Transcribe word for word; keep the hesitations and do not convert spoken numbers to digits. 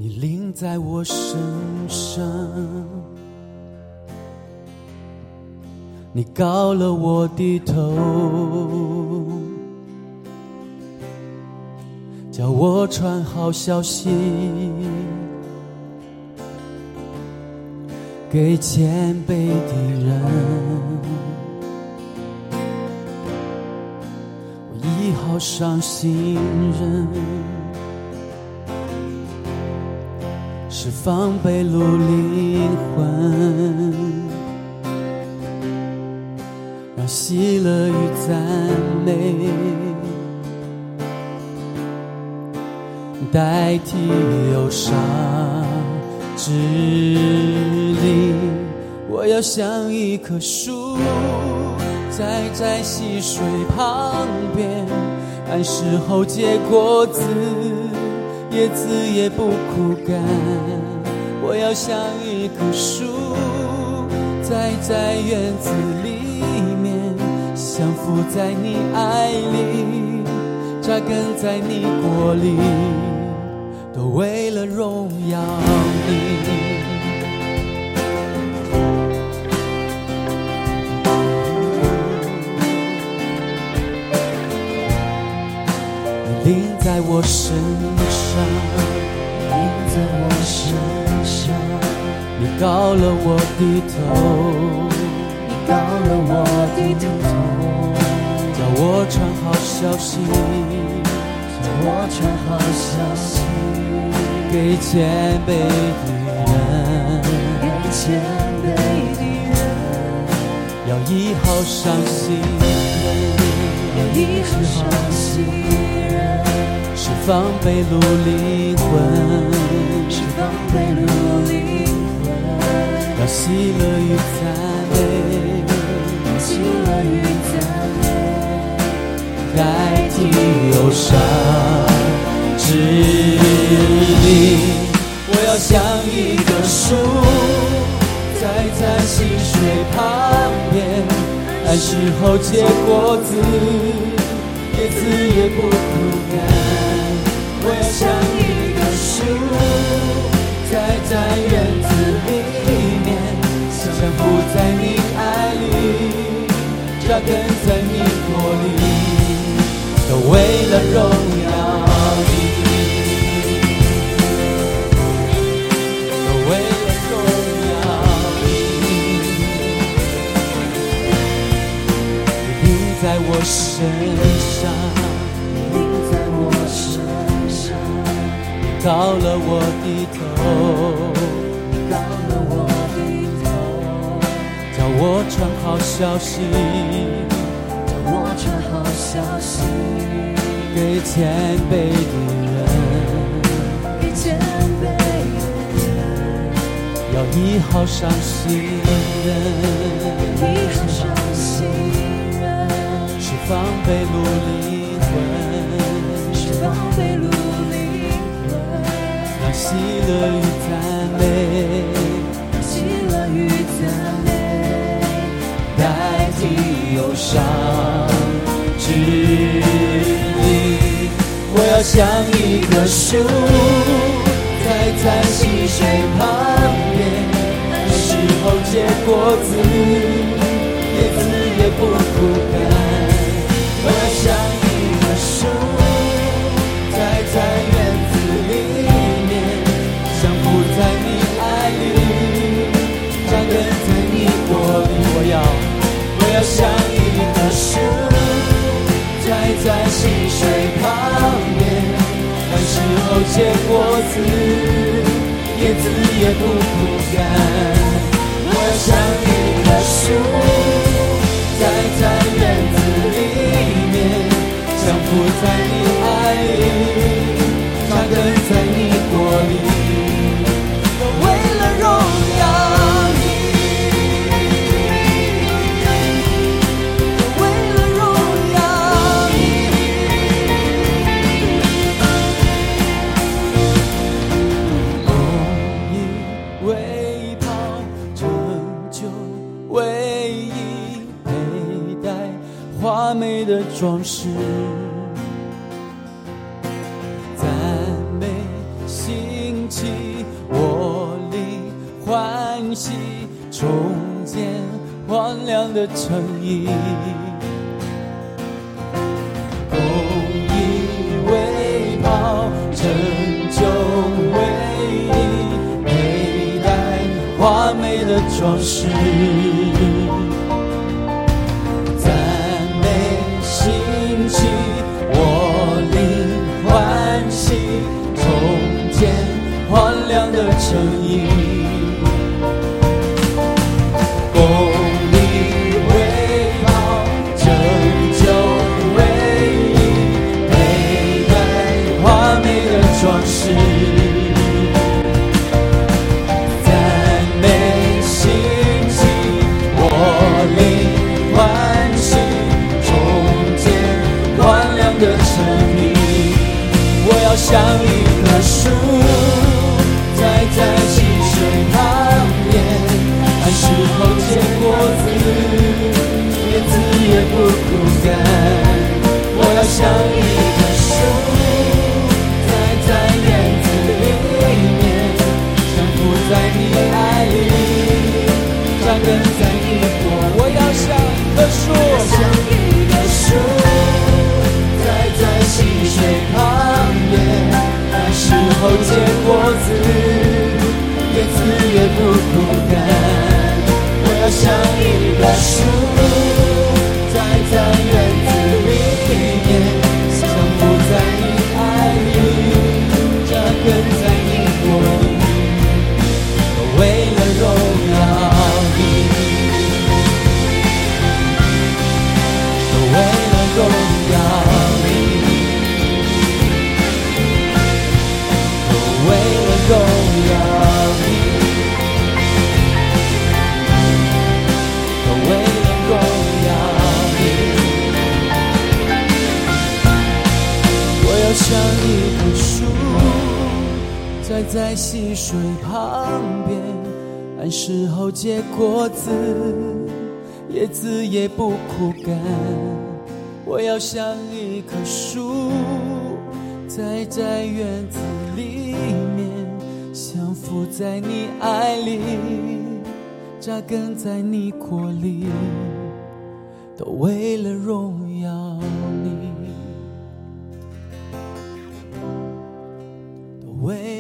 你临在我身上，你高了我的头，叫我传好消息给谦卑的人。我医好伤心人，释放被掳灵魂，让喜乐与赞美代替忧伤之力。我要像一棵树栽在溪水旁边，按时候结果子，叶子也不枯干。我要像一棵树栽在园子里面，降服在你爱里，扎根在你国里，都为了荣耀你。你临在我身上， 临在我身上， 你高了我的头， 你高了我的头， 叫我传好消息， 叫我传好消息给谦卑的人， 给谦卑的人， 要医好伤心人， 要医好伤心人， 释放被掳灵魂， 释放被掳灵魂， 让喜乐与赞美， 让喜乐与赞美代替忧伤之力。我要像一棵树栽在溪水旁边，按时候结果子，叶子也不枯干。我要像一棵树栽在园子里面，降服在你爱里，扎根在你国里，都为了荣耀你，都为了荣耀你。你临在我身上， 你临在我身上， 你高了我的头， 你高了我的头， 叫我传好消息， 叫我传好消息给谦卑的人， 给谦卑的人， 要医好伤心人， 医好伤心人， 释放被掳灵魂， 释放被掳灵魂， 让喜乐与赞美， 喜乐与赞美代替忧伤之力。我要像一棵树栽在溪水旁边，时候结果子，叶子也不枯干。我要像一棵树栽在园子里面，降服在你爱里，扎根在你国里。我要我要像一棵树栽在溪水旁边，按时候结果子，叶子也不枯干。我要像一棵树栽在园子里面，降服在你爱里，扎根在你国里，都为了荣耀你，都为了荣耀你。公义为袍拯救，为义佩戴华美的装饰，赞美兴起重新重建荒凉的城邑，公义为袍，拯救为衣，佩戴华美的装饰，赞美兴起，我灵欢喜，重建荒凉的城邑，公义为袍，拯救为衣，佩戴华美的装饰，赞美兴起，我灵欢喜，重建荒凉的城邑。我要像一棵树栽在溪水旁边，按时候结果子，叶子也不枯干。我要像一棵树栽在园子里面，降伏在你爱里，扎根在你国。我要像一棵树，像一棵树栽在溪水旁边，按时候结果子，叶子也不枯干。我要像一棵树栽在园子里面，降伏在你爱里，扎根在你国里，为了荣耀你，为了荣耀你，为了荣耀你，为了荣耀你。我要像一棵树栽在溪水旁边，按时候结果子，叶子也不枯干。我要像一棵树栽在园子里面，降伏在你爱里，扎根在你国里，都为了荣耀你，都为